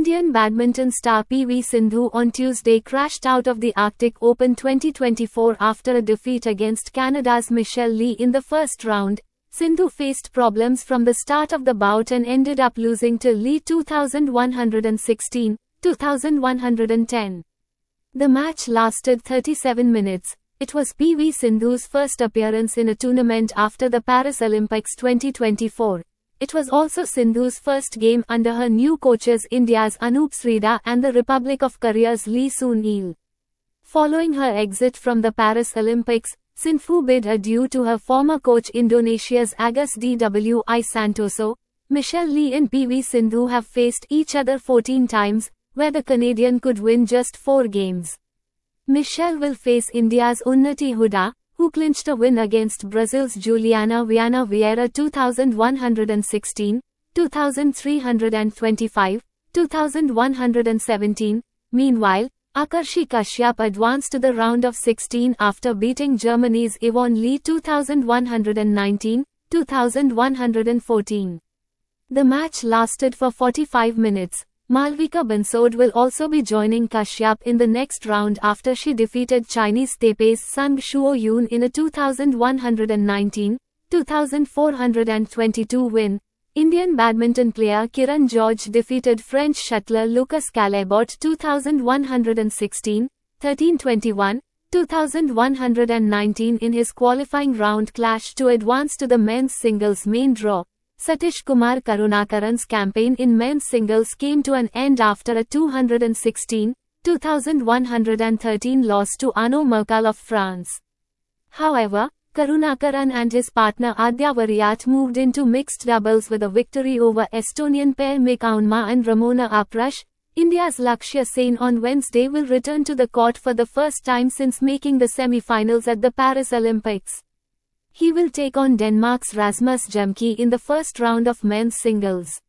Indian badminton star PV Sindhu on Tuesday crashed out of the Arctic Open 2024 after a defeat against Canada's Michelle Lee in the first round. Sindhu faced problems from the start of the bout and ended up losing to Lee 2116, 2110. The match lasted 37 minutes. It was PV Sindhu's first appearance in a tournament after the Paris Olympics 2024. It was also Sindhu's first game under her new coaches India's Anup Sridhar and the Republic of Korea's Lee Soon-il. Following her exit from the Paris Olympics, Sindhu bid adieu to her former coach Indonesia's Agus Dwi Santoso. Michelle Lee and PV Sindhu have faced each other 14 times, where the Canadian could win just 4 games. Michelle will face India's Unnati Hooda, who clinched a win against Brazil's Juliana Viana Vieira 2116, 2325, 2117. Meanwhile, Akarshi Kashyap advanced to the round of 16 after beating Germany's Yvonne Lee 2119, 2114. The match lasted for 45 minutes. Malvika Bansod will also be joining Kashyap in the next round after she defeated Chinese Taipei's Sun Shuoyun in a 2119, 2422 win. Indian badminton player Kiran George defeated French shuttler Lucas Calabot 2116, 1321, 2119 in his qualifying round clash to advance to the men's singles main draw. Satish Kumar Karunakaran's campaign in men's singles came to an end after a 216, 2113 loss to Arnaud Mercal of France. However, Karunakaran and his partner Adya Variat moved into mixed doubles with a victory over Estonian pair Mika Unma and Ramona Aprush. India's Lakshya Sen on Wednesday will return to the court for the first time since making the semi-finals at the Paris Olympics. He will take on Denmark's Rasmus Jemke in the first round of men's singles.